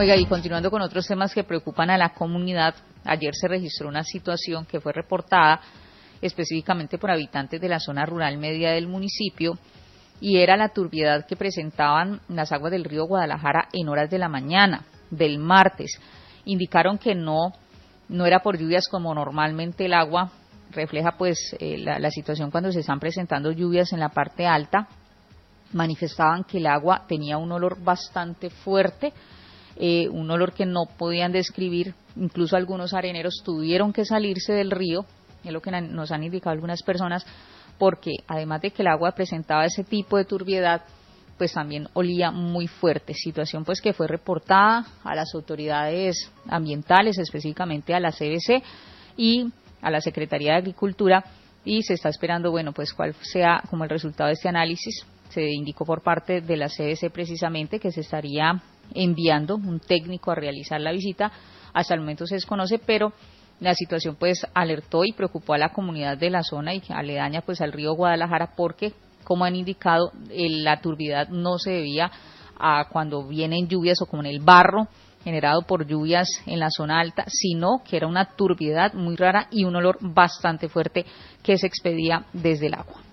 Oiga, y continuando con otros temas que preocupan a la comunidad, ayer se registró una situación que fue reportada específicamente por habitantes de la zona rural media del municipio, y era la turbiedad que presentaban las aguas del río Guadalajara en horas de la mañana del martes. Indicaron que no era por lluvias como normalmente el agua refleja pues la situación cuando se están presentando lluvias en la parte alta. Manifestaban que el agua tenía un olor bastante fuerte, un olor que no podían describir. Incluso algunos areneros tuvieron que salirse del río, es lo que nos han indicado algunas personas, porque además de que el agua presentaba ese tipo de turbiedad, pues también olía muy fuerte, situación pues que fue reportada a las autoridades ambientales, específicamente a la CBC y a la Secretaría de Agricultura, y se está esperando, bueno, pues cuál sea como el resultado de este análisis. Se indicó por parte de la CBC precisamente que se estaría enviando un técnico a realizar la visita. Hasta el momento se desconoce, pero la situación pues alertó y preocupó a la comunidad de la zona y aledaña pues al río Guadalajara, porque como han indicado, la turbiedad no se debía a cuando vienen lluvias o como en el barro generado por lluvias en la zona alta, sino que era una turbiedad muy rara y un olor bastante fuerte que se expedía desde el agua.